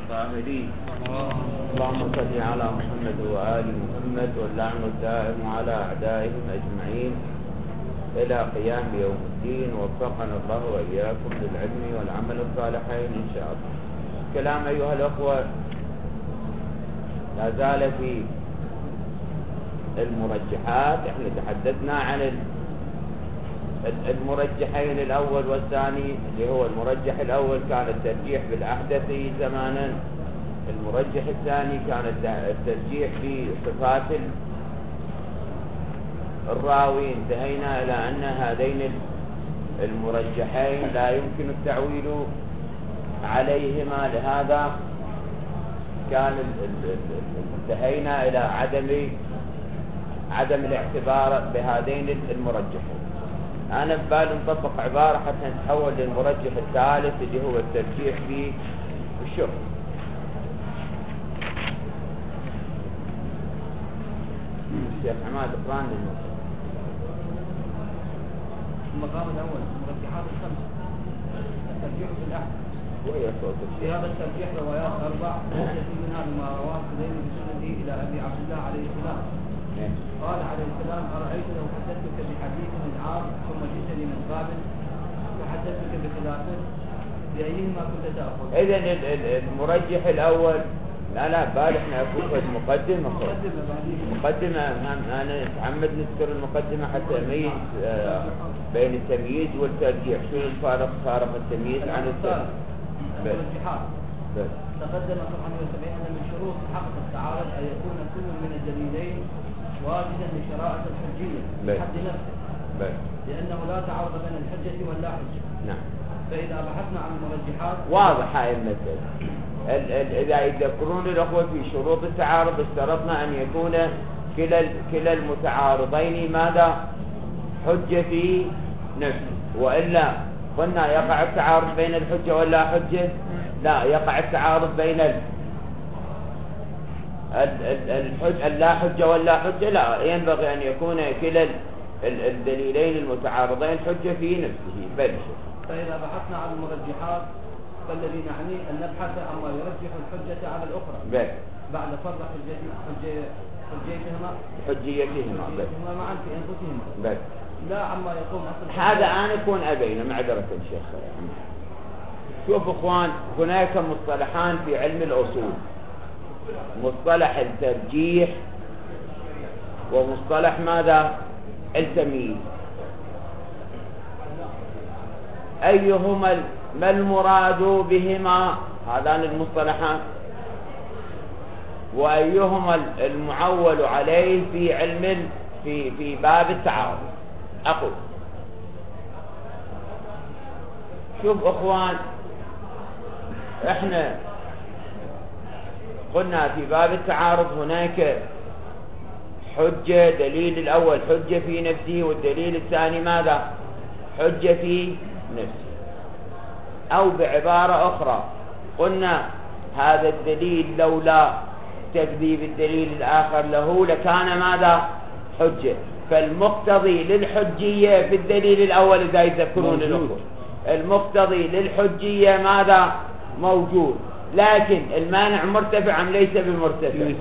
القائلين اللهم صل على محمد وآل محمد واللعن الدائم على أعدائهم أجمعين إلى قيام يوم الدين. وفقنا الله وإياكم للعلم والعمل الصالحين إن شاء الله. كلام أيها الأخوة لا زال في المرجحات. احنا تحدثنا عن المرجحين الأول والثاني، اللي هو المرجح الأول كان الترجيح بالأحدث زمانا، المرجح الثاني كان الترجيح بصفات الراوي. انتهينا إلى أن هذين المرجحين لا يمكن التعويل عليهما، لهذا كان انتهينا إلى عدم الاعتبار بهذين المرجحين. أنا ببالي نطبق عبارة حتى نتحول للمرجح الثالث اللي هو الترجيح في الشرط. الشيخ حماد اقرأ لنا المقام الأول مرجحات الخمس. الترجيح في الأحد وهي صوت في هذا الترجيح روايات أربع منها بما رواه سليم بسنده إلى أبي عبد الله عليه السلام. قال عليه السلام: أرأيت لو حدثتك بحديث من عام ثم جئتني من قابل وحدثتك بخلافه بأيهما كنت تأخذ؟ إذن المرجح الأول لا بالي احنا أكون مقدمة. أنا أتعمد نذكر المقدمة حتى أميز بين التمييز والترجيح. شو الفارق؟ فارق التمييز عن الترجيح. المرجحات تقدم سبحانه وتعالى أن من شروط حق التعارض أن يكون كل من الدليلين واجدا لشرائط الحجية بحد نفسه، لأنه لا تعارض بين الحجة واللا حجة. نعم. فإذا بحثنا عن المرجحات واضح هاي المسألة. إذا يذكرون الأخوة في شروط التعارض اشترطنا أن يكون كلا المتعارضين ماذا؟ حجة في نفسه، وإلا قلنا يقع التعارض بين الحجة واللا حجة؟ لا، يقع التعارض بين اللا حجة واللا حجة. لا، ينبغي أن يكون كلا الدليلين المتعارضين حجة في نفسه. بل فإذا بحثنا عن المرجحات فالذي نعنيه أن نبحث عما يرجح الحجة على الأخرى بعد فرق حجيتهما معا في أنفسهما، لا عما يقوم أصل. هذا أنا يكون أبين معذرة الشيخ. شوف إخوان، هناك مصطلحان في علم الأصول: مصطلح الترجيح ومصطلح ماذا؟ التمييز. أيهما ما المراد بهما؟ هذان المصطلحان. وأيهما المعول عليه في علم في باب التعارض؟ أقول شوف إخوان، احنا قلنا في باب التعارض هناك حجة، دليل الأول حجة في نفسه، والدليل الثاني ماذا؟ حجة في نفسه. أو بعبارة أخرى قلنا هذا الدليل لولا تكذيب الدليل الآخر له لكان ماذا؟ حجة. فالمقتضي للحجية في الدليل الأول إذا يذكرون الأخوة، المقتضي للحجية ماذا؟ موجود، لكن المانع مرتفع أم ليس بمرتفع؟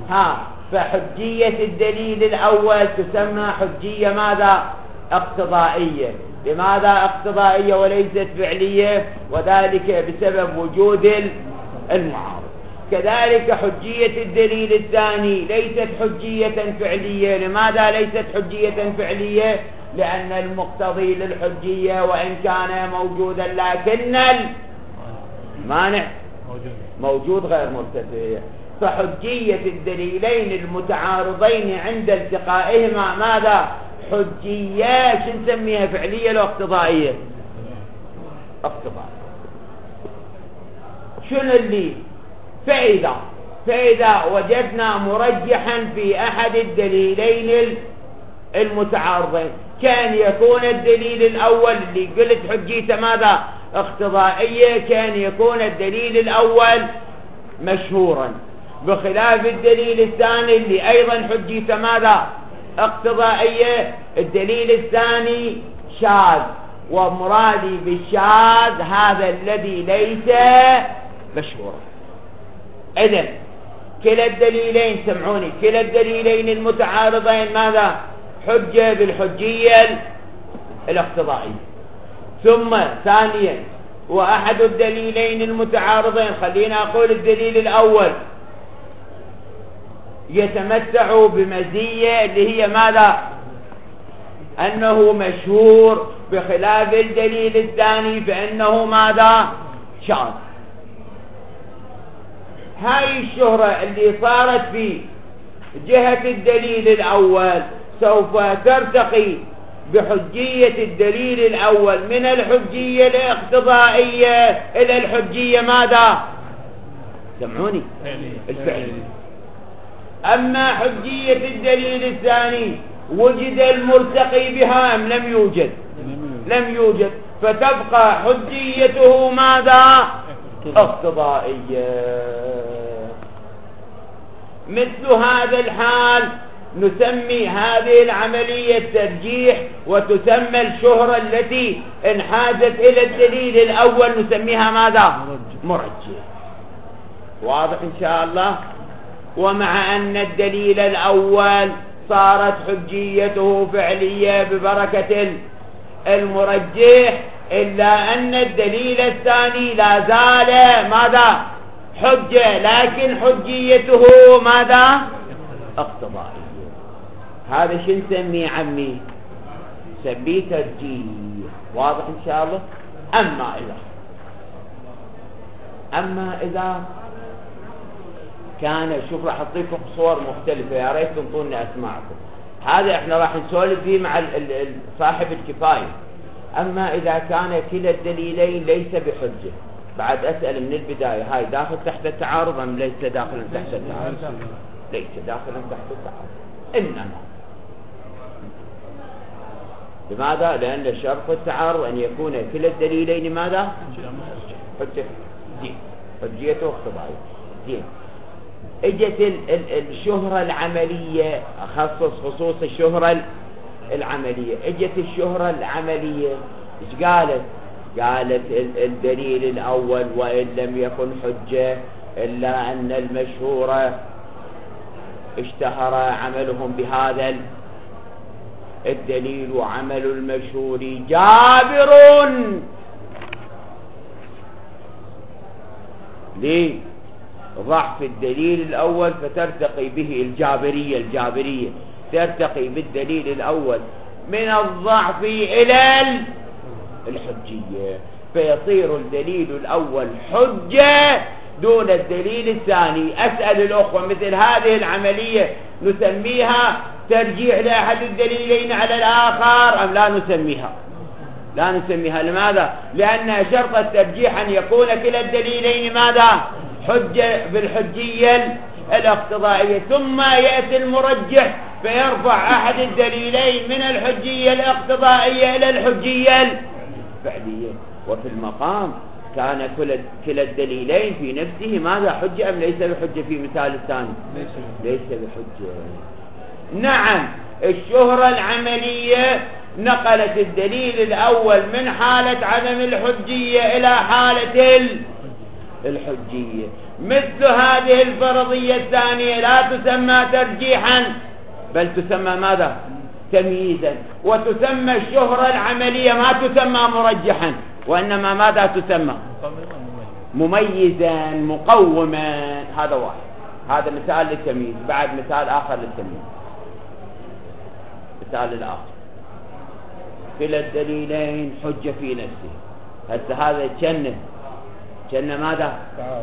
فحجية الدليل الأول تسمى حجية ماذا؟ اقتضائية. لماذا اقتضائية وليست فعلية؟ وذلك بسبب وجود المعارض. كذلك حجية الدليل الثاني ليست حجية فعلية. لماذا ليست حجية فعلية؟ لأن المقتضي للحجية وإن كان موجودا لكن المانع موجود غير مرتفع. فحجية الدليلين المتعارضين عند التقائهما ماذا؟ حجية. شو نسميها؟ فعلية لو اقتضائية؟ اقتضائية. شنو اللي فإذا وجدنا مرجحا في أحد الدليلين المتعارضين، كان يكون الدليل الأول اللي قلت حجيته ماذا؟ اقتضائية، كان يكون الدليل الأول مشهورا، بخلاف الدليل الثاني اللي أيضا حجيته ماذا؟ اقتضائية. الدليل الثاني شاذ، ومرادي بالشاذ هذا الذي ليس مشهورا. إذن كلا الدليلين، سمعوني، كلا الدليلين المتعارضين ماذا؟ حجة بالحجية الاقتضائية. ثم ثانيا وأحد الدليلين المتعارضين، خلينا أقول الدليل الأول، يتمتع بمزية اللي هي ماذا؟ أنه مشهور، بخلاف الدليل الثاني فإنه ماذا؟ شاذ. هاي الشهرة اللي صارت في جهة الدليل الأول سوف ترتقي بحجية الدليل الأول من الحجية الاقتضائية إلى الحجية ماذا؟ سمعوني؟ الفعلية. أما حجية الدليل الثاني وجد المرتقي بها أم لم يوجد؟ لم يوجد، فتبقى حجيته ماذا؟ اقتضائية. مثل هذا الحال نسمي هذه العملية ترجيح، وتسمى الشهرة التي انحازت إلى الدليل الأول نسميها ماذا؟ مرجح. واضح إن شاء الله؟ ومع أن الدليل الأول صارت حجيته فعلية ببركة المرجح، إلا أن الدليل الثاني لا زال ماذا؟ حجة، لكن حجيته ماذا؟ اقتضائية. هذا شو نسميه عمي؟ نسميه ترجيح. واضح إن شاء الله؟ أما إذا كان، شوف راح أعطيكم صور مختلفة، يا ريت تنطوني أسماعكم. هذا احنا راح نسولف فيه مع صاحب الكفاية. أما إذا كان كلا الدليلين ليس بحجة، بعد أسأل من البداية، هاي داخل تحت التعارض أم ليس داخلا تحت التعارض؟ ليس داخلا تحت التعارض. إنما لماذا؟ لأن شرط التعارض أن يكون كلا الدليلين ماذا؟ حجة. زين، حجيته اقتضائية. زين، اجت الشهرة العملية، أخصص خصوص الشهرة العملية. اجت الشهرة العملية ايش قالت؟ قالت الدليل الأول وإن لم يكن حجة إلا أن المشهورة اشتهر عملهم بهذا الدليل، وعمل المشهور جابر لضعف الدليل الأول، فترتقي به الجابرية ترتقي بالدليل الأول من الضعف إلى الحجية، فيصير الدليل الأول حجة دون الدليل الثاني. أسأل الأخوة، مثل هذه العملية نسميها ترجيح لأحد الدليلين على الآخر أم لا نسميها؟ لا نسميها. لماذا؟ لأن شرط الترجيح أن يكون كلا الدليلين ماذا؟ حجة بالحجية الاقتضائية، ثم يأتي المرجح فيرفع أحد الدليلين من الحجية الاقتضائية إلى الحجية الفعلية. وفي المقام كان كلا الدليلين في نفسه ماذا؟ حجة أم ليس بحجة؟ في مثال الثاني ليس بحجة. نعم، الشهرة العملية نقلت الدليل الأول من حالة عدم الحجية إلى حالة الحجية. مثل هذه الفرضية الثانية لا تسمى ترجيحا بل تسمى ماذا؟ تمييزا. وتسمى الشهرة العملية ما تسمى مرجحا، وإنما ماذا تسمى؟ مميزا مقوما. هذا واحد، هذا مثال للتمييز. بعد مثال آخر للتمييز، مثال الآخر، كلا الدليلين حجة في نفسه. هسه هذا كنا ماذا؟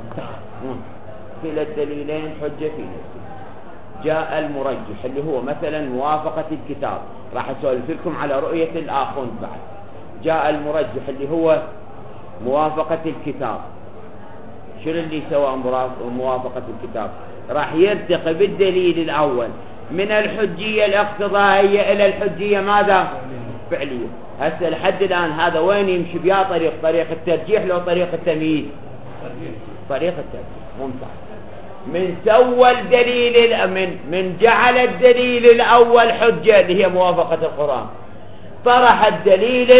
كلا الدليلين حجة في نفسه. جاء المرجح اللي هو مثلا موافقة الكتاب، راح أسولف لكم على رؤية الآخوند بعد. جاء المرجح اللي هو موافقة الكتاب. شنو اللي سوى موافقة الكتاب؟ راح يرتقي بالدليل الأول من الحجية الاقتضائية إلى الحجية ماذا؟ فعلية. هسه لحد الآن هذا وين يمشي بيا؟ طريق الترجيح لو طريق التمييز؟ طريق الترجيح. ممتاز. من سوى الدليل من جعل الدليل الأول حجة اللي هي موافقة القرآن، طرح الدليل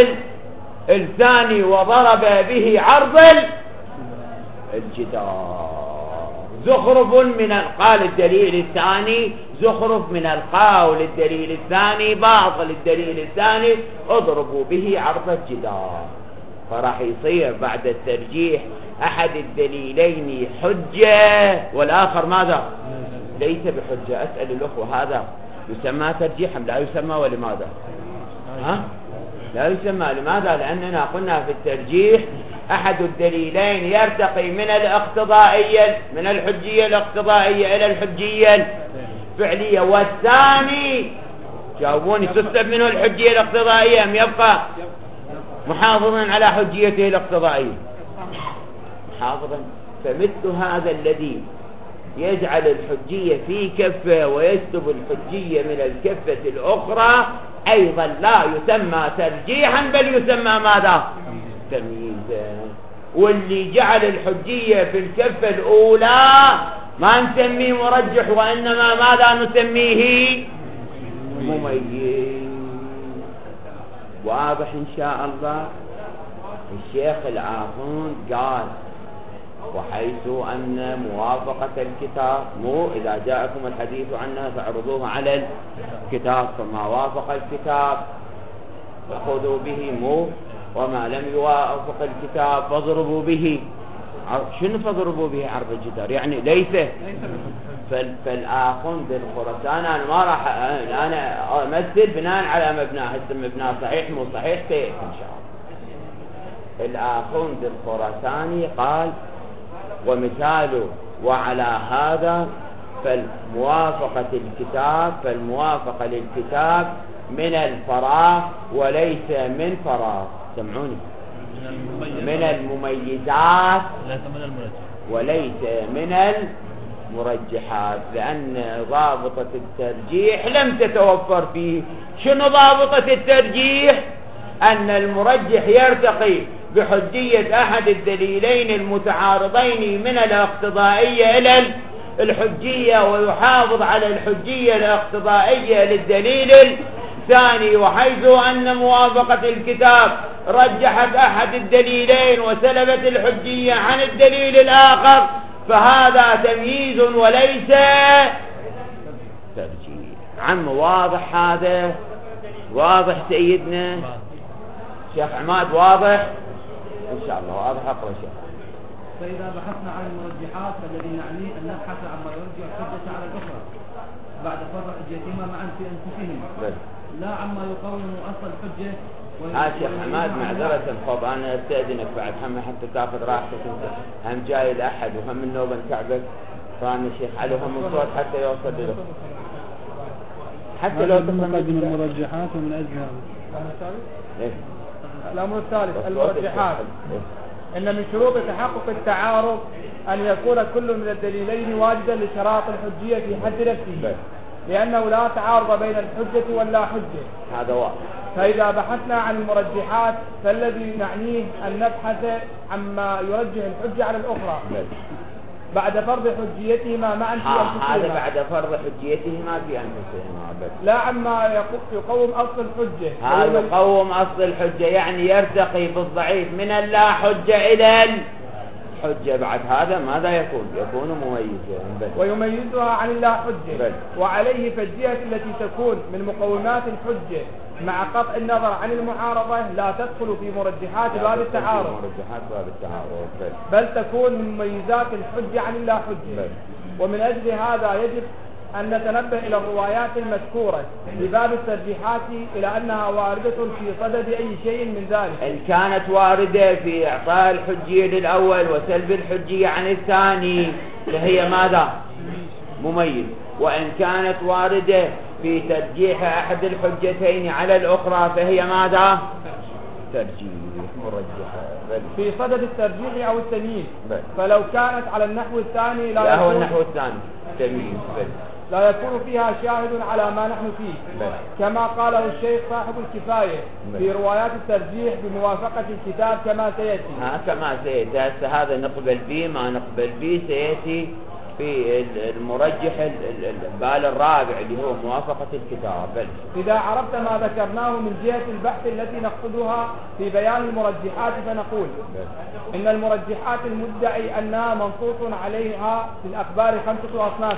الثاني وضرب به عرض الجدار. زخرف من قال الدليل الثاني زخرف من القول الدليل الثاني باطل الدليل الثاني اضربوا به عرض الجدار. فراح يصير بعد الترجيح أحد الدليلين حجة والآخر ماذا؟ ليس بحجة. أسأل الأخوة هذا يسمى ترجيحا لا يسمى ولماذا؟ لا يسمى لماذا؟ لأننا قلنا في الترجيح أحد الدليلين يرتقي من الاقتضائية من الحجية الاقتضائية إلى الحجية الفعلية، والثاني جاوبوني تسلب منه الحجية الاقتضائية أم يبقى محافظا على حجيته الاقتضائية؟ محافظا. فمثل هذا الذي يجعل الحجية في كفة ويسلب الحجية من الكفة الأخرى أيضا لا يسمى ترجيحا بل يسمى ماذا؟ تمييزا. واللي جعل الحجية في الكفة الأولى ما نسميه مرجح وإنما ماذا نسميه؟ مميز. واضح إن شاء الله. الشيخ العافون قال وحيث أن موافقة الكتاب مو إذا جاءكم الحديث عنها فاعرضوه على الكتاب فما وافق الكتاب فخذوا به مو وما لم يوافق الكتاب فاضربوا به. شنو فاضربوا به عرض الجدار؟ يعني ليس فالآخون بالخرسان أنا ما راح أنا أمثل بناء على مبناه. هسه مبناه صحيح مو صحيح سيأتي إن شاء الله. الآخون بالخرساني قال ومثاله وعلى هذا فالموافقة للكتاب من الفراغ وليس من فراغ. سمعوني من المميزات وليس من المرجحات لأن ضابطة الترجيح لم تتوفر فيه. شنو ضابطة الترجيح؟ أن المرجح يرتقي بحجية أحد الدليلين المتعارضين من الاقتضائية إلى الحجية ويحافظ على الحجية الاقتضائية للدليل الثاني. وحيث أن موافقة الكتاب رجحت أحد الدليلين وسلبت الحجية عن الدليل الآخر فهذا تمييز وليس ترجيح. عم واضح هذا؟ واضح سيدنا شيخ عماد؟ واضح إن شاء الله. واضح. أقرأ شيخ. فإذا بحثنا عن المرجحات فالذي نعنيه أن نبحث عما يرجع الحجة على الأخرى بعد فرق حجتهما معا في أنفسهم لا عما يقوم أصل الحجة. شيخ حماد معذرة خب أنا أستأذنك بعد هم حتى تأخذ راحتك أنت هم جاي الأحد وهم النوبة تعبك فأنا شيخ علي هم الصوت حتى يوصل له حتى لو تقدم المرجحات ومن أجلها. الأمر الثالث المرجحات. إن من شروط تحقق التعارض أن يكون كل من الدليلين واجدا لشراط الحجية في حد نفسه لأنه لا تعارض بين الحجة ولا حجة. هذا واضح. فإذا بحثنا عن المرجحات فالذي نعنيه أن نبحث عما يرجح الحجة على الأخرى بعد فرض حجيتهما معا في أنفسهما. هذا بعد فرض حجيتهما في أنفسهما بس. لا عما يقوم أصل الحجة. هذا يقوم أصل الحجة يعني يرتقي بالضعيف من اللا حجة إلى الحجة. بعد هذا ماذا يكون مميزا ويميزها عن اللا حجة. وعليه فالجهة التي تكون من مقومات الحجة مع قطع النظر عن المعارضة لا تدخل في مرجحات باب التعارض بل تكون من مميزات الحجة عن اللا حجة. ومن أجل هذا يجب أن نتنبه إلى الروايات المذكورة في باب الترجيحات إلى أنها واردة في صدد أي شيء من ذلك. إن كانت واردة في إعطاء الحجية للأول وسلب الحجية عن الثاني فهي ماذا؟ مميز. وإن كانت واردة في ترجيح أحد الحجتين على الأخرى فهي ماذا؟ ترجيح مرجحة في صدد الترجيح أو التمييز. فلو كانت على النحو الثاني لا هو النحو الثاني تمييز لا يكون فيها شاهد على ما نحن فيه كما قاله الشيخ صاحب الكفاية في روايات الترجيح بموافقة الكتاب كما سيأتي. كما سيأتي. هذا نقبل به ما نقبل به سيأتي في المرجح البال الرابع اللي هو موافقة الكتاب. بل إذا عرفت ما ذكرناه من جهة البحث التي نقصدها في بيان المرجحات فنقول إن المرجحات المدعي أنها منصوص عليها في الأخبار 5 أصناف: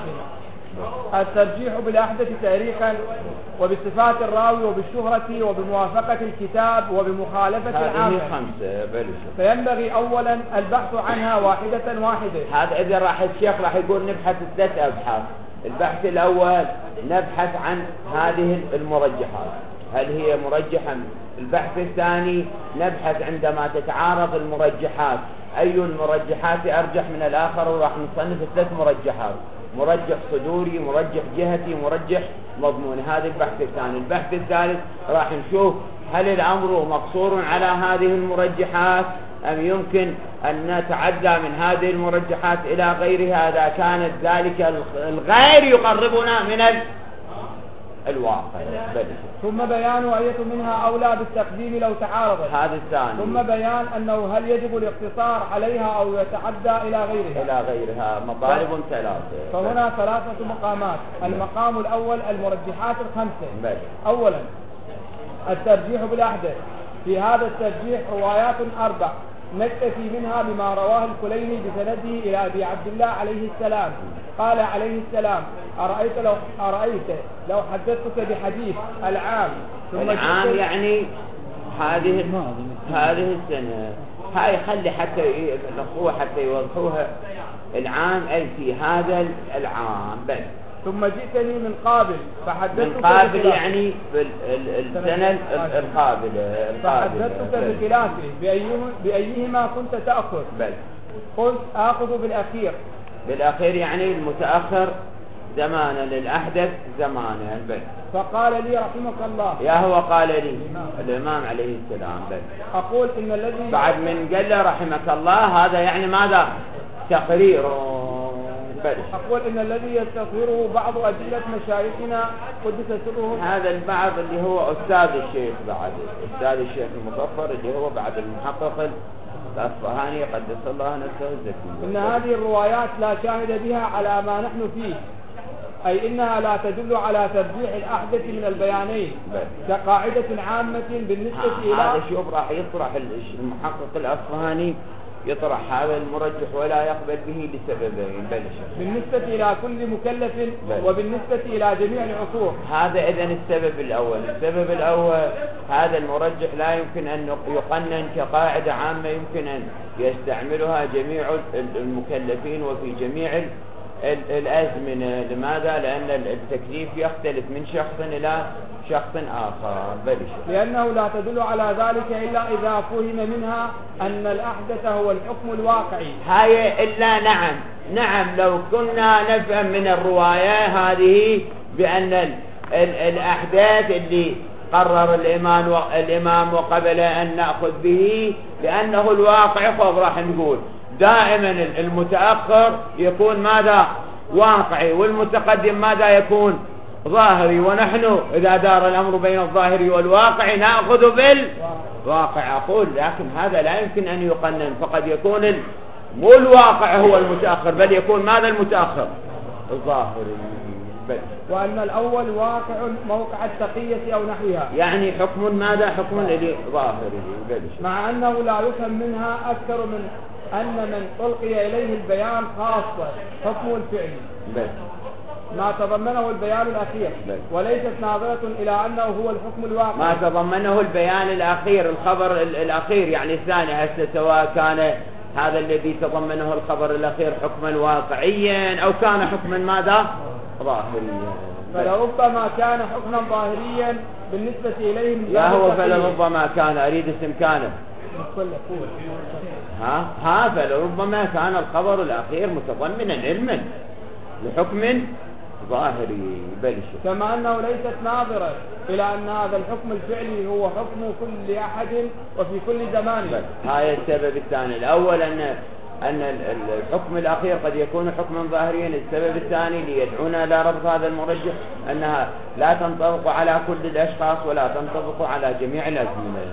الترجيح بالأحدث تاريخا، وبصفات الراوي، وبالشهرة، وبموافقة الكتاب، وبمخالفة العامة. هذه 5. فينبغي أولا البحث عنها واحدة. هذا إذا راح الشيخ راح يقول نبحث 3 أبحاث. البحث الأول نبحث عن هذه المرجحات، هل هي مرجحة؟ البحث الثاني نبحث عندما تتعارض المرجحات أي المرجحات أرجح من الآخر، وراح نصنف 3 مرجحات: مرجح صدوري، مرجح جهتي، مرجح مضموني. هذا البحث الثاني. البحث الثالث راح نشوف هل الأمر مقصور على هذه المرجحات أم يمكن أن نتعدى من هذه المرجحات إلى غيرها إذا كانت ذلك الغير يقربنا من الواقع. ثم بيان أية منها أولى بالتقديم لو تعارضت. هذا الثاني. ثم بيان أنه هل يجب الاقتصار عليها أو يتعدى إلى غيرها. مطالب 3. فهنا 3 مقامات. المقام الأول المرجحات 5. أولا الترجيح بالأحدث. في هذا الترجيح روايات 4 نكتفي منها بما رواه الكليني بسنده إلى أبي عبد الله عليه السلام قال عليه السلام: أرأيت لو حدثتك بحديث العام ثم العام يعني هذه السنة، هاي خلي حتى الأخوة حتى يوضحوها. العام أي في هذا العام. بل ثم جئتني من قابل فحدثتك من قابل يعني السنة القابلة فحدثتك بخلافه بأيهما كنت تأخذ. بل قلت آخذ بالأخير يعني المتأخر زمانا، للأحدث زمانا. بل فقال لي رحمك الله. يا هو قال لي الإمام عليه السلام. بل أقول إن الذي بعد من قال له رحمك الله هذا يعني ماذا؟ تقرير. أقول إن الذي يستظهره بعض أدلة مشايخنا قدس سره هذا البعض اللي هو أستاذ الشيخ، بعد أستاذ الشيخ المظفر اللي هو بعد المحقق الأصفهاني قدس الله نفسه الزكي، إن هذه الروايات لا شاهد بها على ما نحن فيه، أي إنها لا تدل على ترجيح الأحدث من البيانين كقاعدة عامة بالنسبة إلى هذا شوف راح يطرح المحقق الأصفهاني يطرح هذا المرجح ولا يقبل به لسببين. بالنسبة إلى كل مكلف وبالنسبة إلى جميع العصور. هذا إذن السبب الأول هذا المرجح لا يمكن أن يقنن كقاعدة عامة يمكن أن يستعملها جميع المكلفين وفي جميع الأزمنة. لماذا؟ لأن التكليف يختلف من شخص إلى شخص آخر. لأنه لا تدل على ذلك إلا إذا فهم منها أن الأحدث هو الحكم الواقعي. هاي إلا نعم لو كنا نفهم من الرواية هذه بأن الأحداث اللي قرر الإمام وقبل أن نأخذ به لأنه الواقع، خذ راح نقول دائما المتأخر يكون ماذا؟ واقعي، والمتقدم ماذا يكون؟ ظاهري، ونحن إذا دار الأمر بين الظاهري والواقع نأخذ بالواقع. أقول لكن هذا لا يمكن أن يقنن، فقد يكون مو الواقع هو المتأخر بل يكون ماذا المتأخر؟ الظاهري. وأن الأول واقع موقع التقية أو نحوها، يعني حكم ماذا؟ حكم ظاهري. مع أنه لا يفهم منها أكثر من أن من ألقي إليه البيان خاصة حكم الفعل ما تضمنه البيان الأخير، وليست ناظرة إلى أنه هو الحكم الواقع. ما تضمنه البيان الأخير، الخبر الأخير يعني الثاني، هسه سواء كان هذا الذي تضمنه الخبر الأخير حكما واقعيا أو كان حكما ماذا؟ ظاهريا. فلربما كان حكما ظاهريا بالنسبة إليهم. لا هو فلربما كان، أريد اسم كان. فلربما كان الخبر الأخير متضمنا علما لحكم ظاهري. كما أنه ليست ناظرة إلى أن هذا الحكم الفعلي هو حكم كل أحد وفي كل زمان. هذا السبب الثاني. الأول أن الحكم الأخير قد يكون حكما ظاهريا. السبب الثاني ليدعونا إلى ربط هذا المرجح أنها لا تنطبق على كل الأشخاص ولا تنطبق على جميع الأزمنة.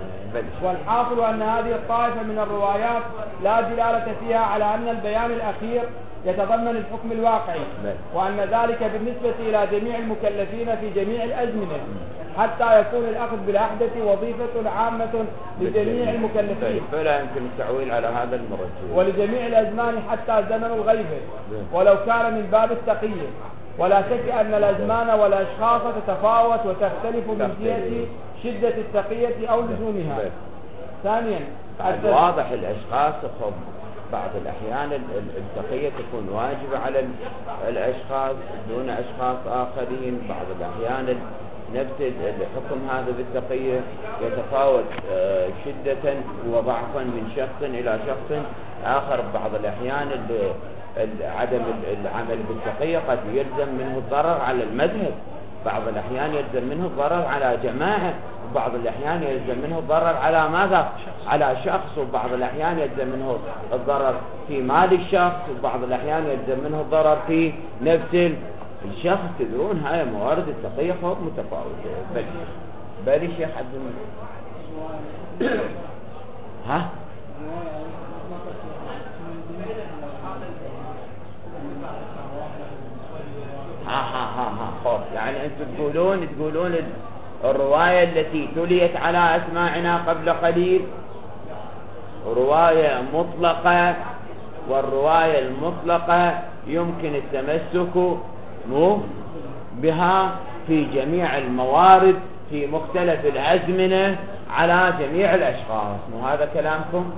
والحاصل أن هذه الطائفة من الروايات لا دلالة فيها على أن البيان الأخير يتضمن الحكم الواقعي، وأن ذلك بالنسبة إلى جميع المكلفين في جميع الأزمنة، حتى يكون الأخذ بالأحدث وظيفة عامة لجميع المكلفين، فلا يمكن التعويل على هذا المرجح، ولجميع الأزمان حتى زمن الغيبة ولو كان من باب التقية. ولا شك أن الأزمان والأشخاص تتفاوت وتختلف من جهة شدة التقية أو لزومها. ثانيا واضح الأشخاص بعض الأحيان التقية تكون واجبة على الأشخاص دون أشخاص آخرين، بعض الأحيان نفس الحكم هذا بالتقية يتفاوت شدة وضعفا من شخص إلى شخص آخر. بعض الأحيان عدم العمل بالتقية قد يلزم منه الضرر على المذهب، بعض الأحيان يلزم منه الضرر على جماعة، وبعض الأحيان يلزم منه الضرر على ماذا؟ على شخص، وبعض الأحيان يلزم منه الضرر في مال الشخص، وبعض الأحيان يلزم منه الضرر في نفس الشخص. تدرون هاي موارد التقية فوق متفاوتة. بل شيخ عبد ها خوف. يعني أنتم تقولون الرواية التي تليت على أسماعنا قبل قليل رواية مطلقة، والرواية المطلقة يمكن التمسك بها في جميع الموارد في مختلف الأزمنة على جميع الأشخاص. مو هذا كلامكم؟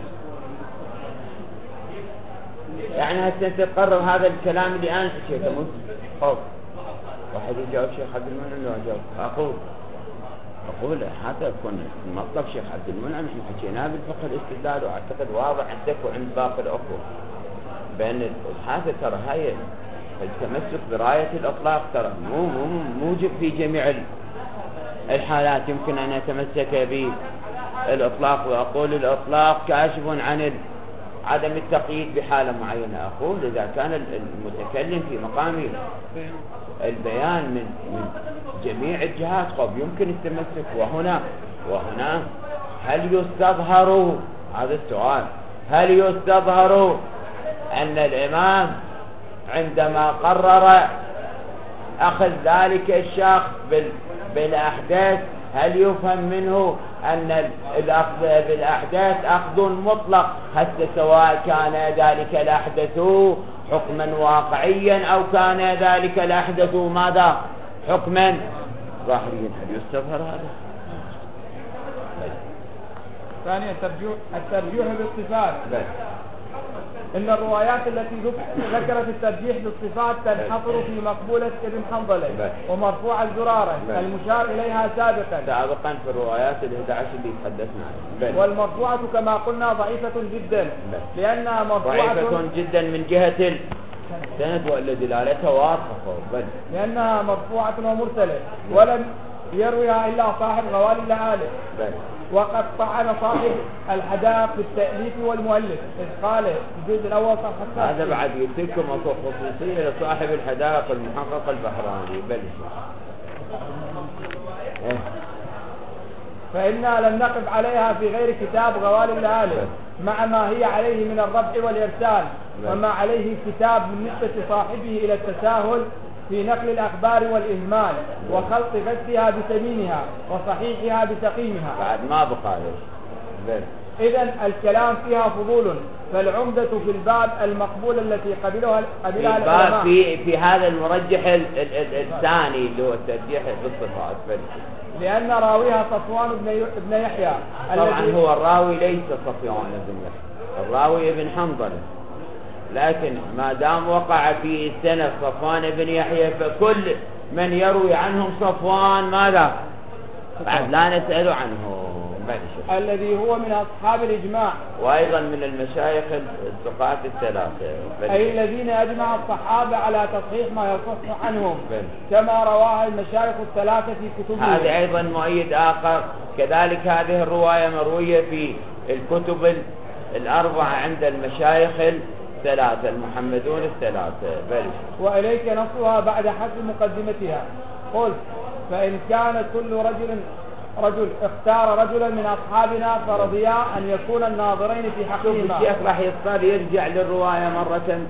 يعني هسه تقرر هذا الكلام اللي أنا حكيته. خوف واحد يجاوب شيخ عبد المنعم لو أجاوب أقول هذا يكون مطلب شيخ عبد المنعم احنا حكيناه بالفقه الاستدلال، واعتقد واضح عندك وعند باقي الأخوة بأن هذا ترى هاي التمسك براية الإطلاق ترى مو موجب في جميع الحالات. يمكن أن يتمسك بالإطلاق، وأقول الإطلاق كاشف عن عدم التقييد بحالة معينة. أقول إذا كان المتكلم في مقام البيان من جميع الجهات قد يمكن التمسك. وهنا هل يستظهر، هذا السؤال، هل يستظهر أن الإمام عندما قرر أخذ ذلك الشخص بالأحداث هل يفهم منه أن الأخذ بالأحداث أخذ مطلق حتى سواء كان ذلك الأحدث حكما واقعيا أو كان ذلك الأحدث ماذا؟ حكما ظاهريا. هل يستظهر هذا؟ ثانيا الترجيح بالصفات. إن الروايات التي ذكرت الترجيح بالصفات تنحصر في مقبولة ابن حنظلة ومرفوع الزرارة المشار إليها سابقا في الروايات ال11 اللي تحدثنا عنها. والمرفوعة كما قلنا ضعيفة جدا لأنها مرفوعة ضعيفة جدا من جهة السند وإلا دلالتها واضحة، لأنها مرفوعة ومرسلة ولم يرويها إلا صاحب غوالي العالم. وقد طعن صاحب الحدائق بالتأليف والمؤلف إذ قال في الجزء الأول صفحة. هذا بعد قلت لكم أكو خصوصية لصاحب الحدائق المحقق البحراني. فإننا لم نقف عليها في غير كتاب غوالي العالم مع ما هي عليه من الرفع والإرسال، وما عليه الكتاب من نسبة صاحبه إلى التساهل في نقل الأخبار والإهمال وخلط غثها بسمينها وصحيحها بسقيمها. بعد ما بقى إذن الكلام فيها فضول، فالعمدة في الباب المقبول التي قبلها العلماء في هذا المرجح الثاني اللي هو الترجيح بالصفات. لأن راويها صفوان بن يحيى. طبعا هو الراوي ليس صفوان بن يحيى، الراوي ابن حنظلة، لكن ما دام وقع في سنة صفوان بن يحيى فكل من يروي عنهم صفوان ماذا؟ بعد لا نسأل عنه. الذي هو من أصحاب الإجماع وأيضا من المشايخ الثقات الثلاثة، أي الذين أجمع الصحابة على تصحيح ما يصح عنهم كما رواها المشايخ الثلاثة في كتبهم. هذا أيضا مؤيد آخر. كذلك هذه الرواية مروية في الكتب الأربعة عند المشايخ الثلاثة المحمدون الثلاثة. وإليك نصها بعد حسب مقدمتها. قل فإن كان كل رجل اختار رجلا من أصحابنا فرضيا أن يكون الناظرين في حقهما. الشيخ راح يضطر يرجع للرواية مرة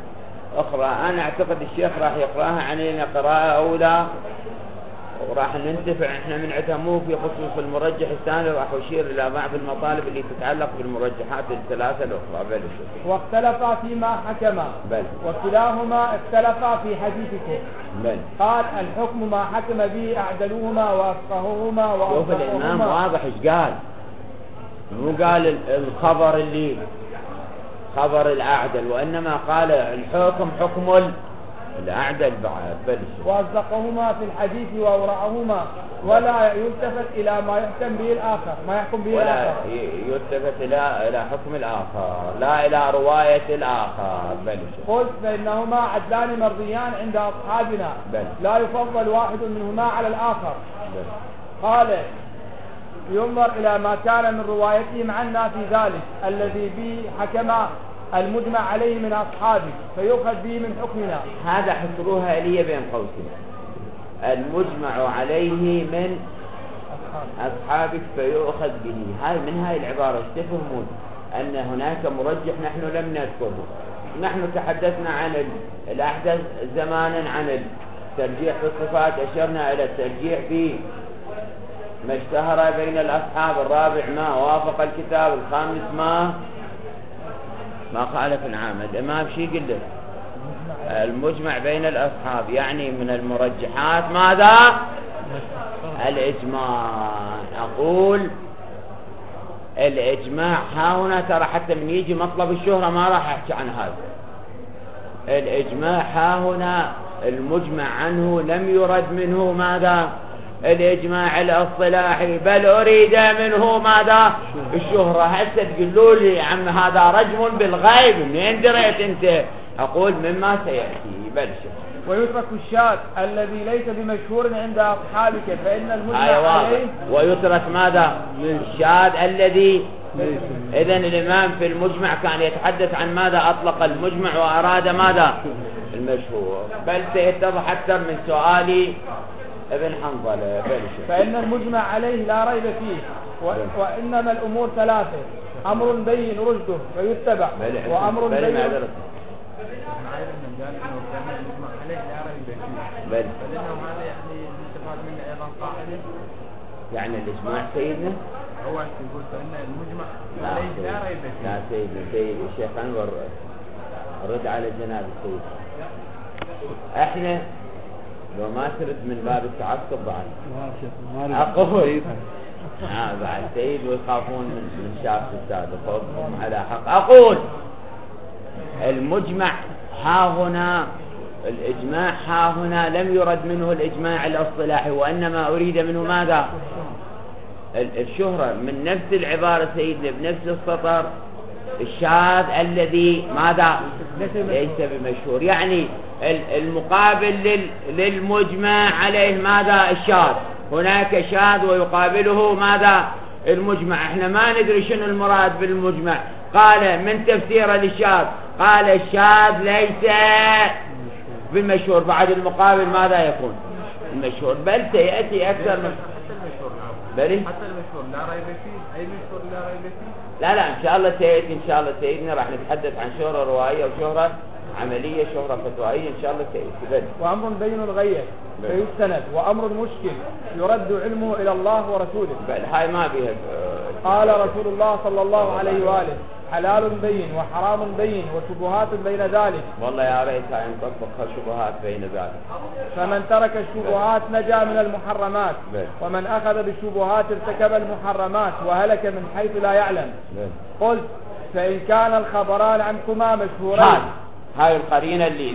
أخرى. أنا أعتقد الشيخ راح يقرأها علينا قراءة أولى، وراح ننتفع احنا من عدها، مو في خصوص المرجح الثاني، راح أشير إلى بعض المطالب اللي تتعلق بالمرجحات الثلاثة الأخرى. بل واختلفا فيما حكما، بل وكلاهما اختلفا في حديثكم. بل قال الحكم ما حكم به أعدلوهما وأفقهوهما شوف الإمام وأوثقوهما. واضح إيش قال، مو قال الخبر اللي خبر الأعدل، وإنما قال الحكم حكم الأعدل بعد. بل وأصدقهما في الحديث وأورعهما، ولا يلتفت إلى ما يحكم به الآخر، ما يحكم به ولا الآخر. يلتفت إلى حكم الآخر، لا إلى رواية الآخر. بل قلت فإنهما عدلان مرضيان عند أصحابنا، بل لا يفضل واحد منهما على الآخر. بل قال ينظر إلى ما كان من روايتهم عنا في ذلك الذي به حكم المجمع عليه من أصحابه، فيؤخذ به من حكمنا. هذا حصروها لي بين قوسين، المجمع عليه من أصحابك فيؤخذ به. هاي من هاي العبارة تفهمون أن هناك مرجح نحن لم نذكره. نحن تحدثنا عن الأحدث زمانا عن الترجيح في الصفات، أشرنا إلى الترجيح في ما اشتهر بين الأصحاب، الرابع ما وافق الكتاب، الخامس ما خالف العام. الإمام شي يقول لك المجمع بين الأصحاب، يعني من المرجحات ماذا؟ الإجماع. أقول الإجماع ها هنا، ترى حتى من يجي مطلب الشهرة ما راح أحكي عن هذا. الإجماع ها هنا المجمع عنه لم يرد منه ماذا؟ الإجماع الاصطلاحي، بل أريد منه ماذا؟ الشهرة. هسه تقولوا لي يا عم هذا رجم بالغيب، منين دريت أنت؟ أقول مما سيأتي. بل ويترك الشاذ الذي ليس بمشهور عند أصحابك، فإن المجمع عليه. ويترك ماذا؟ الشاذ الذي. إذن الإمام في المجمع كان يتحدث عن ماذا؟ أطلق المجمع وأراد ماذا؟ المشهور. بل سيتضح أكثر من سؤالي ابن حنظلة. فإن المجمع عليه لا ريب فيه، وإنما الأمور ثلاثة: أمر بين رشده فيتبع، وأمر بين بل يعني الإجماع سيدنا هو يقول فإن المجمع عليه لا ريب فيه. لا سيدنا سيد الشيخ أنور رد على جناب السيد. احنا لو ما ترد من باب التعصب بعد أقول بعد سيد ويخافون من شاف السادة خوفهم على حق. أقول المجمع ها هنا، الإجماع ها هنا لم يرد منه الإجماع الاصطلاحي، وإنما أريد منه ماذا؟ الشهرة. من نفس العبارة سيدنا بنفس السطر، الشاذ الذي ماذا؟ ليس بمشهور، يعني المقابل للمجمع عليه ماذا؟ الشاذ. هناك شاذ ويقابله ماذا؟ المجمع. احنا ما ندري شنو المراد بالمجمع. قال من تفسير للشاذ، قال الشاذ ليس بالمشهور، بعد المقابل ماذا يكون؟ المشهور. بل سيأتي أكثر من حتى المشهور لا ريب فيه، أي مشهور لا ريب فيه. لا إن شاء الله سيأتي، إن شاء الله سيدنا راح نتحدث عن شهرة روائية وشهرة عملية، شهرة فتوائية إن شاء الله سيأتي. وأمر بين الغير فيستند، وأمر مشكل يرد علمه إلى الله ورسوله. بل هاي ما بها. قال رسول الله صلى الله عليه وآله: حلال بين وحرام بين وشبهات بين ذلك. والله يا ريت هاي نطبق شبهات بين ذلك. فمن ترك الشبهات نجا من المحرمات، ومن أخذ بالشبهات ارتكب المحرمات وهلك من حيث لا يعلم. قلت فإن كان الخبران عنكما مشهورين. هاي القرينة اللي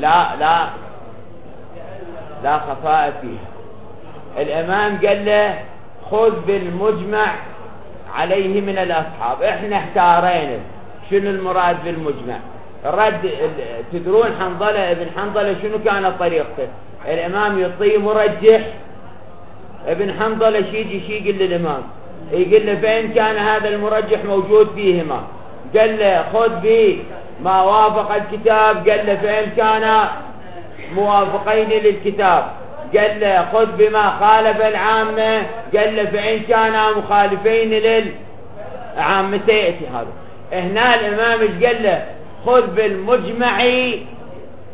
لا خفاء فيها. الإمام قال له خذ بالمجمع عليه من الأصحاب. احنا احتارينا شنو المراد بالمجمع. رد تدرون حنظلة ابن حنظلة شنو كانت طريقته؟ الإمام يعطيه مرجح، ابن حنظلة شي يقول للإمام، يقول له فإن كان هذا المرجح موجود فيهما، قال له خذ به ما وافق الكتاب، قال له فإن كان موافقين للكتاب، قال له خذ بما خالف العامة، قال له فإن كانا مخالفين للعامة. سيأتي هذا. هنا الإمام قال له خذ بالمجمع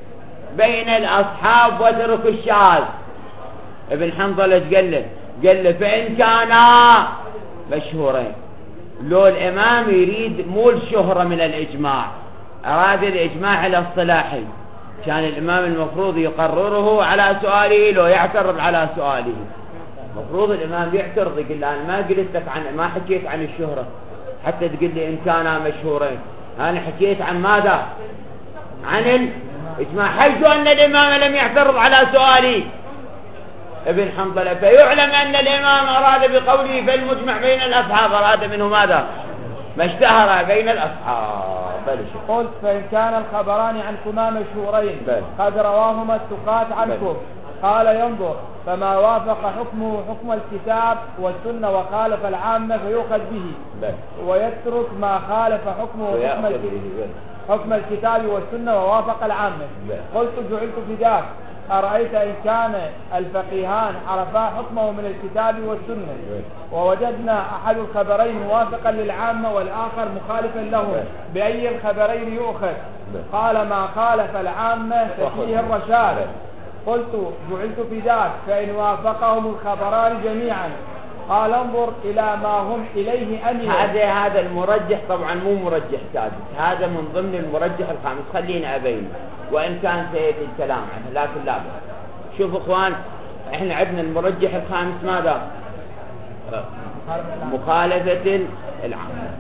بين الأصحاب وترك الشاذ. ابن حنظلة قال له فإن كانا مشهورين، لو الإمام يريد مو الشهرة من الإجماع، أراد الإجماع الاصطلاحي، كان الإمام المفروض يقرره على سؤاله لو يعترض على سؤاله. مفروض الإمام يعترض، يقول له أنا ما قلت لك ما حكيت عن الشهرة حتى تقول لي إن كانا مشهورين، أنا حكيت عن ماذا؟ عن الإجماع، حيث أن الإمام لم يعترض على سؤالي ابن حنظلة، فيعلم أن الإمام أراد بقوله فالمجمع بين الأصحاب أراد منه ماذا؟ ما اشتهر بين الأصحاب. قلت فإن كان الخبران عنكما مشهورين قد رواهما الثقات عنكم، قال ينظر فما وافق حكمه حكم الكتاب والسنة وخالف العامة فيؤخذ به، ويترك ما خالف حكمه حكم الكتاب والسنة ووافق العامة. قلت جعلت في ذاك أرأيت إن كان الفقيهان عرفا حكمه من الكتاب والسنة ووجدنا أحد الخبرين موافقا للعامة والآخر مخالفا له، بأي الخبرين يؤخذ؟ قال ما خالف العامة ففيه الرشاد. قلت جعلت في ذاك فإن وافقهم الخبران جميعا، قال انظر إلى ما هم إليه أميل. هذا المرجح طبعا مو مرجح سادس، هذا من ضمن المرجح الخامس، خلينا أبين وإن كان سيأتي الكلام عنه، لكن لا بأس. شوف إخوان، إحنا عندنا المرجح الخامس ماذا؟ مخالفة العامة.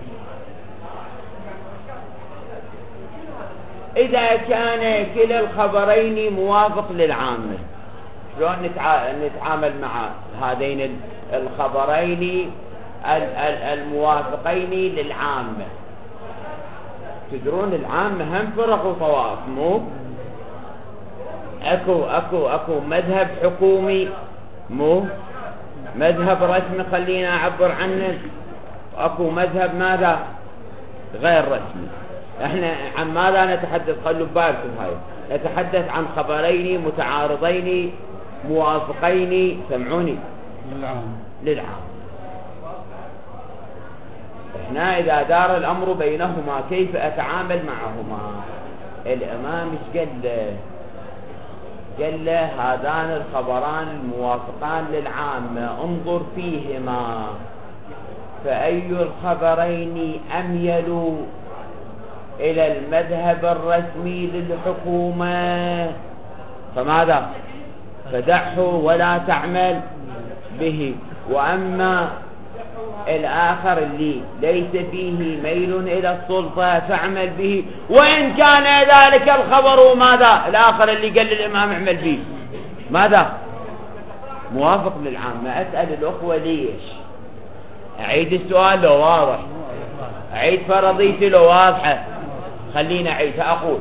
إذا كان كلا الخبرين موافق للعامة، شلون نتعامل مع هذين الخبرين الموافقين للعامة؟ تدرون العامة هم فرق وطوائف، مو اكو مذهب حكومي، مو مذهب رسمي خلينا اعبر عنه، اكو مذهب ماذا غير رسمي. احنا عن ماذا نتحدث؟ خلوا بالكم هاي، نتحدث عن خبرين متعارضين موافقين، سمعوني، للعام. احنا اذا دار الامر بينهما كيف اتعامل معهما؟ الامام ايش قال له هذان الخبران الموافقان للعامة انظر فيهما فأي الخبرين أميل إلى المذهب الرسمي للحكومة فماذا؟ فدعه ولا تعمل به. وأما الآخر اللي ليس فيه ميل إلى السلطة فاعمل به، وإن كان ذلك الخبر ماذا؟ الآخر اللي قال للإمام اعمل به ماذا؟ موافق للعامة. أسأل الأخوة ليش؟ أعيد السؤال لو واضح، أعيد فرضيتي لو واضحة، خلينا أعيدها. أقول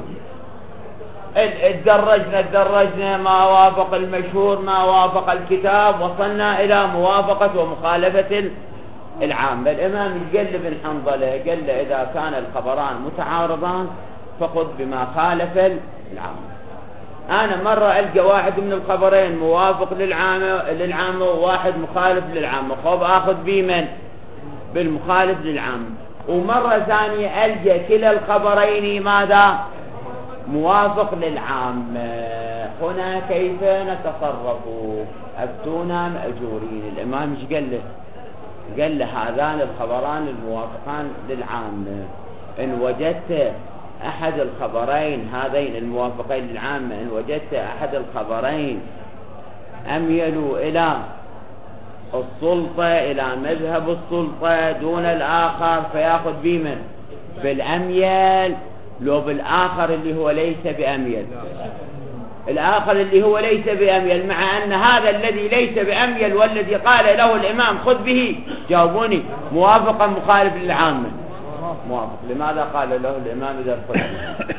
درجنا ما وافق المشهور ما وافق الكتاب، وصلنا إلى موافقة ومخالفة العامة. الإمام قال بن حنظلة قال له إذا كان الخبران متعارضان فخذ بما خالف العامة. أنا مرة ألقى واحد من الخبرين موافق للعامة وواحد مخالف للعامة، خذ أخذ بمن؟ بالمخالف للعامة. ومرة ثانية ألقى كلا الخبرين ماذا؟ موافق للعامة. هنا كيف نتصرف؟ أفتونا مأجورين. الإمام ايش قال له؟ قال له هذان الخبران الموافقان للعامة، إن وجدت أحد الخبرين هذين الموافقين للعامة، إن وجدت أحد الخبرين أميل إلى السلطة إلى مذهب السلطة دون الآخر فيأخذ بمن؟ بالأميل، لو بالآخر اللي هو ليس بأميل. الآخر اللي هو ليس بأميل، مع أن هذا الذي ليس بأميل والذي قال له الإمام خذ به، جاوبوني، موافقا مخالف للعامة؟ موافق. لماذا قال له الإمام إذا خذ به؟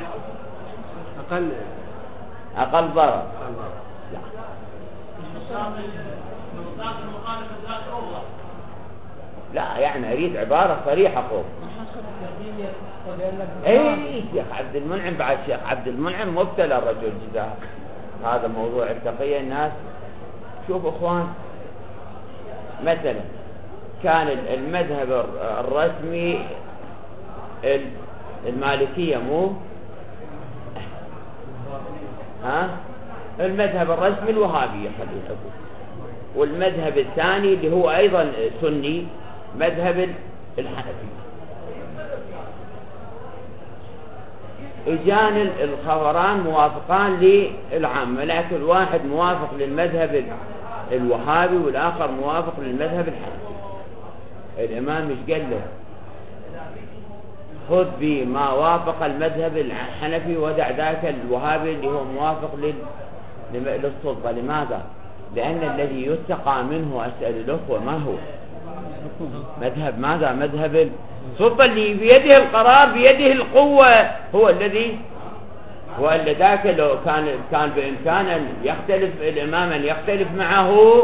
أقل ضرر. لا يعني أريد عبارة صريحة فوق. اي شيخ عبد المنعم، بعد شيخ عبد المنعم مبتلى الرجل جزاه. هذا موضوع التقية الناس. شوف اخوان، مثلا كان المذهب الرسمي المالكية، مو المذهب الرسمي الوهابية خلينا نقول، والمذهب الثاني اللي هو أيضا سني مذهب الحنفي. إجان الخبران موافقان للعامة، لكن الواحد موافق للمذهب الوهابي والآخر موافق للمذهب الحنفي. الإمام مش قال له خذ بما وافق المذهب الحنفي ودع ذاك الوهابي اللي هو موافق للسلطة. لماذا؟ لأن الذي يتقى منه، أسأل الأخوة، ما هو مذهب ماذا؟ مذهب السلطة اللي بيده القرار، بيده القوة، هو الذي وإلا ذاك لو كان بإمكان أن يختلف الإمام أن يختلف معه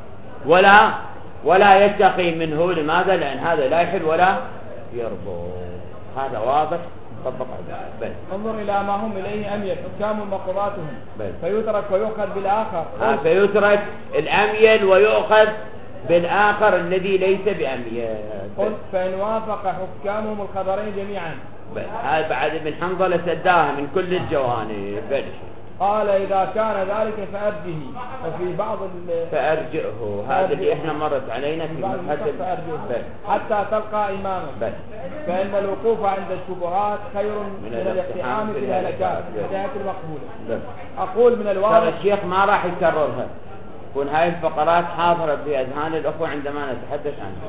ولا يتقي منه. لماذا؟ لأن هذا لا يحل ولا يرضى. هذا واضح طبق عليه. انظر إلى ما هم إليه أميل حكام مقضاتهم، فيترك ويؤخذ بالآخر. فيترك الأميل ويؤخذ بالآخر الذي ليس بأميل. قلت فإن وافق حكامهم الخبرين جميعا. هذا بعد ابن حنظلة سداها من كل الجوانب. قال إذا كان ذلك فأرجه، وفي بعض فأرجئه، هذا اللي احنا مرت علينا في مبحث حتى تلقى إماما. فإن الوقوف عند الشبهات خير من الاقتحام في الهلكات بداية المقبولة. أقول من الواضح الشيخ ما راح يكررها، تكون هاي الفقرات حاضرة في أذهان الأخوة عندما نتحدث عنها.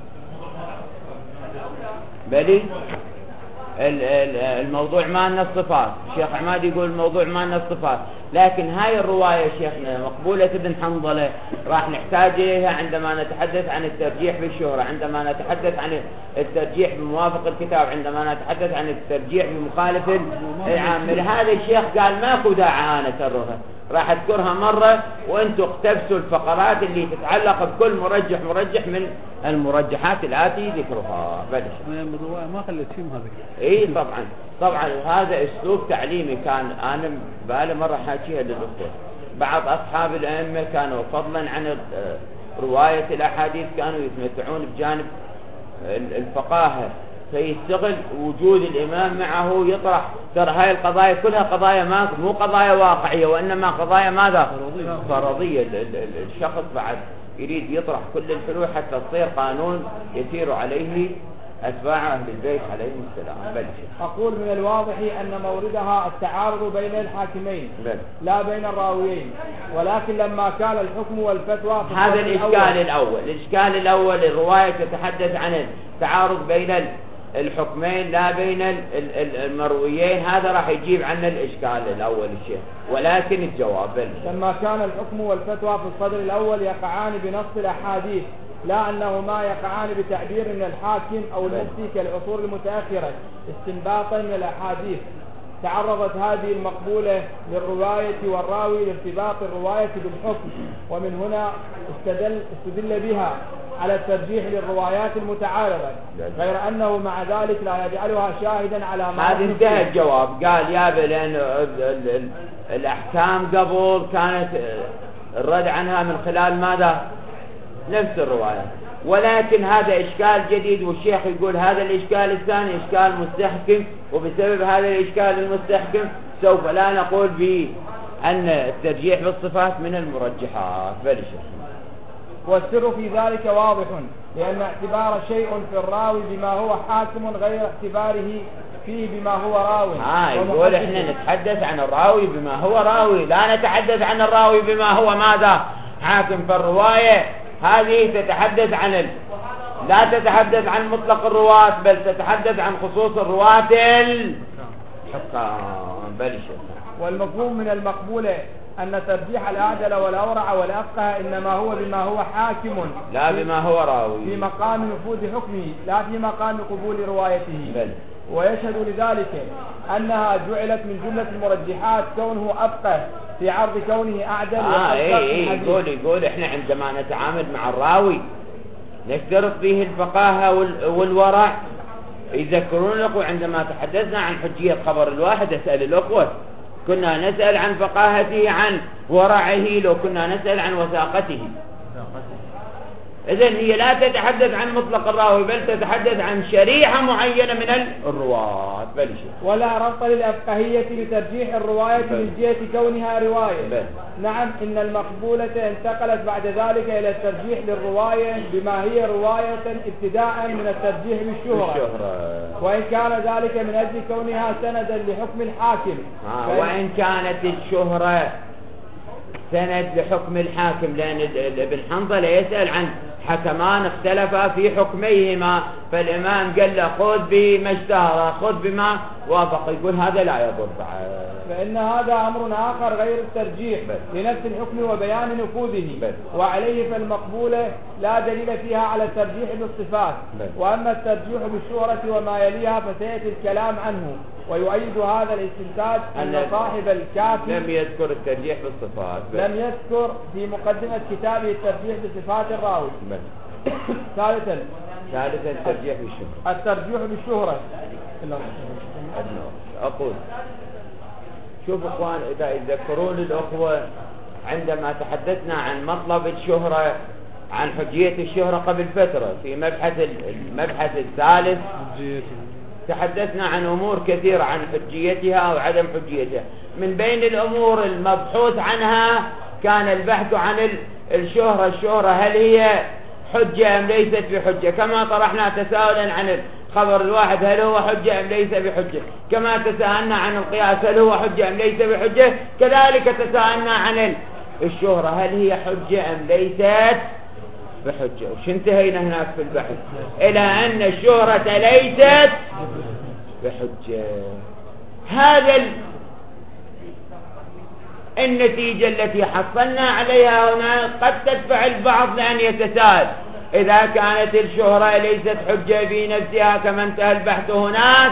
بلي الموضوع مالنا الصفات، الشيخ عماد يقول الموضوع مالنا الصفات، لكن هاي الرواية شيخنا مقبولة ابن حنظلة راح نحتاج إليها عندما نتحدث عن الترجيح بالشهرة، عندما نتحدث عن الترجيح بموافق الكتاب، عندما نتحدث عن الترجيح بمخالف العامل. هذا الشيخ قال ماكو داعي أنا أكررها، راح أذكرها مرة وأنتم اقتبسوا الفقرات اللي تتعلق بكل مرجح من المرجحات الآتي ذكرها. ما خليت فيهم هذا. اي طبعا هذا اسلوب تعليمي كان انا بقالي مرة حاكيها للأخوة. بعض اصحاب الائمة كانوا فضلا عن رواية الاحاديث كانوا يتمتعون بجانب الفقاهة، فيستغل وجود الامام معه يطرح. ترى هاي القضايا كلها قضايا مو قضايا واقعية، وانما قضايا ماذا؟ فرضية. الشخص بعد يريد يطرح كل الحلول حتى تصير قانون يسير عليه أتباع أهل البيت عليهم السلام. أقول من الواضح أن موردها التعارض بين الحاكمين لا بين الراويين، ولكن لما كان الحكم والفتوى هذا الإشكال الأول الرواية تتحدث عن التعارض بين الحكمين لا بين المرويين، هذا راح يجيب عنا الإشكال الأول الشيخ. ولكن الجواب لما كان الحكم والفتوى في الصدر الأول يقعان بنص الأحاديث لا أنهما يقعان بتعبير من الحاكم أو المفتي كالعصور المتأخرة استنباطا من الأحاديث، تعرضت هذه المقبولة للرواية والراوي لارتباط الرواية بالحكم، ومن هنا استدل بها على الترجيح للروايات المتعارضة، غير أنه مع ذلك لا يجعلها شاهدا على ما هذا انتهى الجواب. قال يا لأن الأحكام قبل كانت الرد عنها من خلال ماذا؟ نفس الرواية، ولكن هذا إشكال جديد، والشيخ يقول هذا الإشكال الثاني إشكال مستحكم، وبسبب هذا الإشكال المستحكم سوف لا نقول بأن الترجيح بالصفات من المرجحات. والسر في ذلك واضح، لأن اعتبار شيء في الراوي بما هو حاكم غير اعتباره فيه بما هو راوي. يقول احنا نتحدث عن الراوي بما هو راوي، لا نتحدث عن الراوي بما هو ماذا؟ حاكم. فالرواية هذه تتحدث عن لا تتحدث عن مطلق الرواة، بل تتحدث عن خصوص الرواة الحكام. والمفهوم من المقبولة أن ترجيح الأعدل والأورع والأفقه إنما هو بما هو حاكم لا بما هو راوي، في مقام نفوذ حكمه لا في مقام قبول روايته. ويشهد لذلك أنها جعلت من جملة المرجحات كونه أفقه في عرض كونه أعدل. يقول احنا عندما نتعامل مع الراوي نشترط فيه الفقاهة والورع. يذكرون الأخوة عندما تحدثنا عن حجية خبر الواحد أسأل الأخوة كنا نسأل عن فقاهته عن ورعه، لو كنا نسأل عن وثاقته. إذن هي لا تتحدث عن مطلق الراوي بل تتحدث عن شريحة معينة من الرواة. ولا ربط للأفقهية بترجيح الرواية من جهة كونها رواية. نعم، إن المقبولة انتقلت بعد ذلك إلى الترجيح للرواية بما هي رواية ابتداء من الترجيح بالشهرة، وإن كان ذلك من أجل كونها سندا لحكم الحاكم. وإن كانت الشهرة سند لحكم الحاكم، لأن ابن حنظلة يسأل عن حكمان اختلفا في حكميهما، فالإمام قال له خذ بما اشتهر خذ بما وافق، يقول هذا لا يضر بعد، فإن هذا أمر آخر غير الترجيح لنفس الحكم وبيان نفوذه. وعليه فالمقبولة لا دليل فيها على الترجيح بالصفات. وأما الترجيح بالشهرة وما يليها فسيأتي الكلام عنه. ويؤيد هذا الاستنتاج أن صاحب الكافي لم يذكر الترجيح بالصفات، لم يذكر في مقدمة كتابه الترجيح بصفات الراوي. ثالثا الترجيح بالشهرة. الترجيح بالشهرة. أقول شوف إخوان، إذا يتذكرون الأخوة عندما تحدثنا عن مطلب الشهرة، عن حجية الشهرة قبل فترة في المبحث الثالث، تحدثنا عن أمور كثيرة عن حجيتها أو عدم حجيتها. من بين الأمور المبحوث عنها كان البحث عن الشهرة هل هي حجة أم ليست بحجة، كما طرحنا تساؤلا عن الخبر الواحد هل هو حجة أم ليس بحجة، كما تساءلنا عن القياس هل هو حجة أم ليس بحجة، كذلك تساءلنا عن الشهرة هل هي حجة أم ليست بحجة. وش انتهينا هناك في البحث؟ إلى أن الشهرة ليست بحجة. هذا النتيجة التي حصلنا عليها هنا قد تدفع البعض لأن يتساءل إذا كانت الشهرة ليست حجة في نفسها كما انتهى البحث هناك،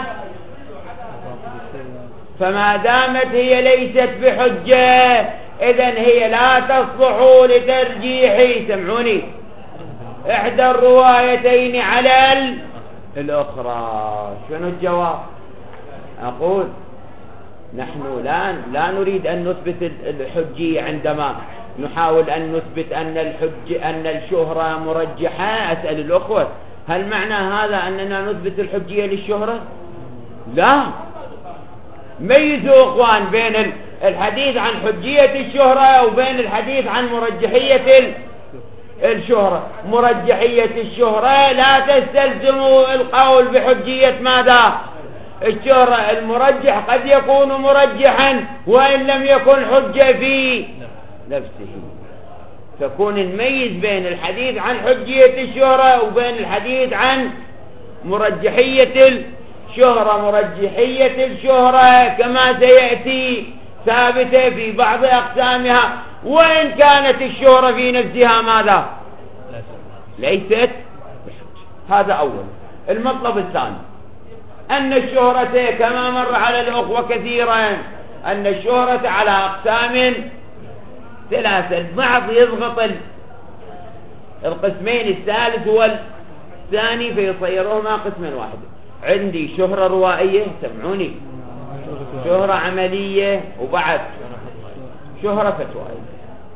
فما دامت هي ليست بحجة إذن هي لا تصلح لترجيح سمعوني إحدى الروايتين على الأخرى. شنو الجواب؟ أقول نحن لا نريد أن نثبت الحجية عندما نحاول أن نثبت أن الشهرة مرجحة. أسأل الأخوة هل معنى هذا أننا نثبت الحجية للشهرة؟ لا. ميزوا أخوان بين الحديث عن حجية الشهرة وبين الحديث عن مرجحية الشهرة. مرجحية الشهرة لا تستلزم القول بحجية ماذا؟ الشهرة. المرجح قد يكون مرجحا وإن لم يكن حجة في نفسه. فكون نميز بين الحديث عن حجية الشهرة وبين الحديث عن مرجحية الشهرة. مرجحية الشهرة كما سيأتي ثابتة في بعض أقسامها، وإن كانت الشهرة في نفسها ماذا؟ ليست بحجة. هذا أول. المطلب الثاني أن الشهرة كما مر على الأخوة كثيرا أن الشهرة على أقسام ثلاثة. البعض يضغط القسمين الثالث والثاني فيصيرهما قسما واحدا. عندي شهرة روائية سمعوني، شهرة عملية، وبعد شهرة فتوائية.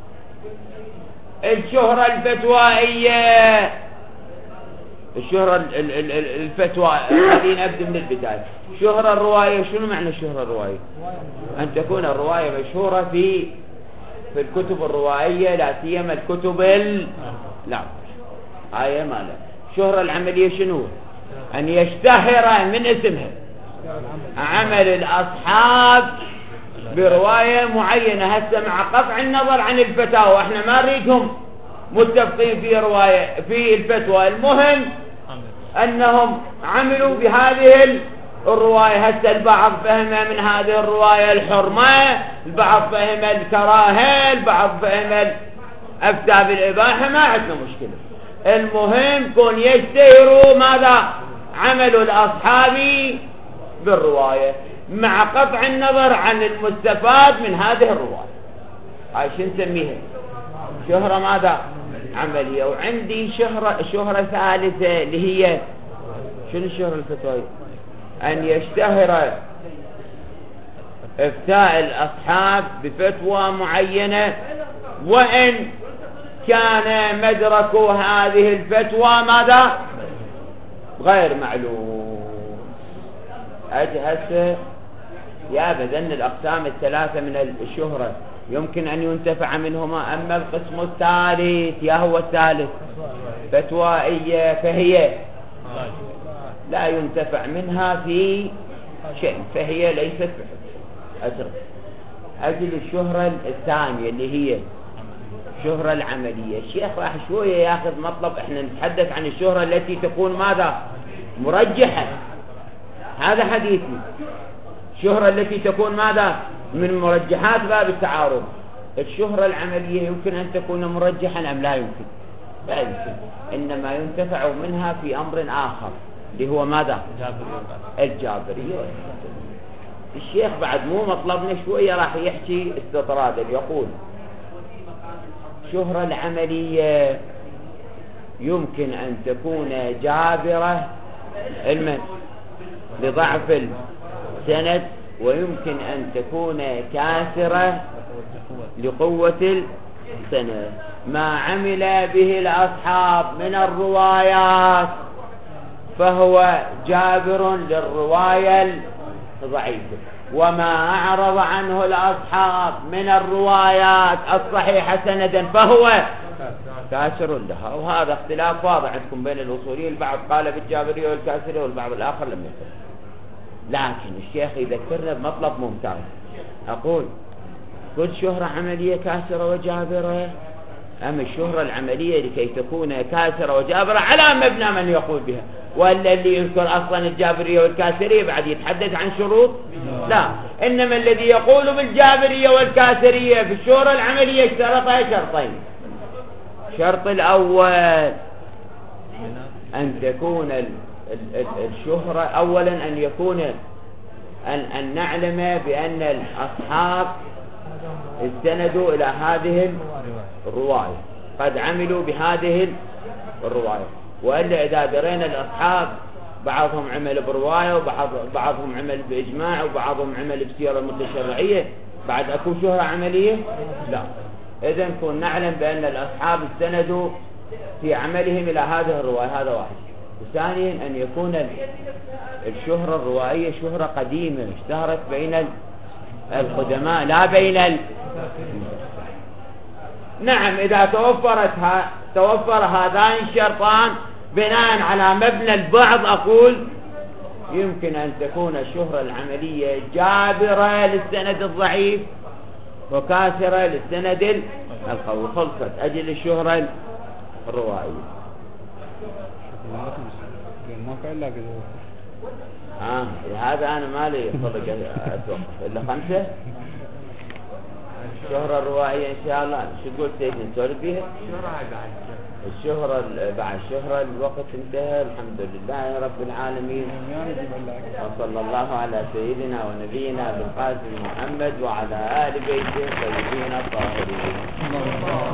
الشهرة الفتوائية، الشهرة الفتوى، خلينا نبدأ من البداية. شهرة الرواية، شنو معنى الشهرة الرواية؟ أن تكون الرواية مشهورة في الكتب الروائية، لا سيما الكتب لا آية ما لا. الشهرة العملية شنو؟ أن يشتهر من اسمها عمل الأصحاب برواية معينة. هسه مع قطع النظر عن الفتاوى، احنا ما نريدهم متفقين في رواية في الفتوى، المهم أنهم عملوا بهذه الرواية. هسه البعض فهم من هذه الرواية الحرمة، البعض فهم الكراهة، البعض فهم أفتى بالإباحة، ما عندنا مشكلة. المهم كون يشتهروا ماذا؟ عمل الأصحاب بالرواية مع قطع النظر عن المستفاد من هذه الرواية. هاي شو نسميها؟ شهرة ماذا؟ عملية. وعندي شهرة ثالثة اللي هي شنو الشهرة الفتوائية؟ أن يشتهر إفتاء الأصحاب بفتوى معينة وإن كان مدرك هذه الفتوى ماذا؟ غير معلوم. هسه يا بذن الأقسام الثلاثة من الشهرة يمكن أن ينتفع منهما. أما القسم الثالث يا هو الثالث فتوائية فهي لا ينتفع منها في شيء، فهي ليست أترك. أجل الشهرة الثانية اللي هي الشهرة العملية. الشيخ راح شوية ياخذ مطلب، احنا نتحدث عن الشهرة التي تكون ماذا؟ مرجحة. هذا حديثي. الشهرة التي تكون ماذا؟ من مرجحات باب التعارض. الشهرة العملية يمكن أن تكون مرجحا أم لا يمكن؟ لا يمكن، إنما ينتفع منها في أمر آخر اللي هو ماذا؟ الجابرية. الشيخ بعد مو مطلبنا شوية راح يحكي استطرادا، يقول الشهرة العملية يمكن أن تكون جابرة علما لضعف السند، ويمكن أن تكون كاسرة لقوة السند. ما عمل به الأصحاب من الروايات فهو جابر للرواية الضعيفة، وما أعرض عنه الأصحاب من الروايات الصحيحة سندا فهو كاسر لها. وهذا اختلاف واضح عندكم بين الأصوليين، البعض قال بالجابرية والكاسرية والبعض الآخر لم يقل. لكن الشيخ يذكرنا بمطلب ممتاز. أقول كل شهرة عملية كاسرة وجابرة، أما الشهرة العملية لكي تكون كاسرة وجابرة على مبنى من يقول بها، ولا اللي يذكر أصلا الجابرية والكاسرية بعد يتحدث عن شروط؟ لا، إنما الذي يقول بالجابرية والكاسرية في الشهرة العملية اشترطها شرطين. الشرط الأول أن تكون الشهرة أولا أن يكون أن نعلم بأن الأصحاب استندوا إلى هذه الرواية، قد عملوا بهذه الرواية. وإلا إذا درينا الأصحاب بعضهم عمل برواية وبعضهم عمل بإجماع وبعضهم عمل بسيرة متشرعية، بعد أكو شهرة عملية؟ لا. إذن كن نعلم بأن الأصحاب استندوا في عملهم إلى هذه الرواية، هذا واحد. وثانيا أن يكون الشهرة الروائية شهرة قديمة اشتهرت بين القدماء لا بين نعم. إذا توفر هذان الشرطان بناء على مبنى البعض، أقول يمكن أن تكون الشهرة العملية جابرة للسند الضعيف وكاسرة للسند القوي. خلصت أجل الشهرة الروائية. هذا أنا مالي صدق أتوقف إلا 5 الشهرة الروائية إن شاء الله. شو تقول سيدنا نسولف فيها؟ الشهرة بعد الشهرة الوقت انتهى. الحمد لله رب العالمين، وصلى الله على سيدنا ونبينا بالقاسم محمد وعلى آل بيته الطيبين الطاهرين.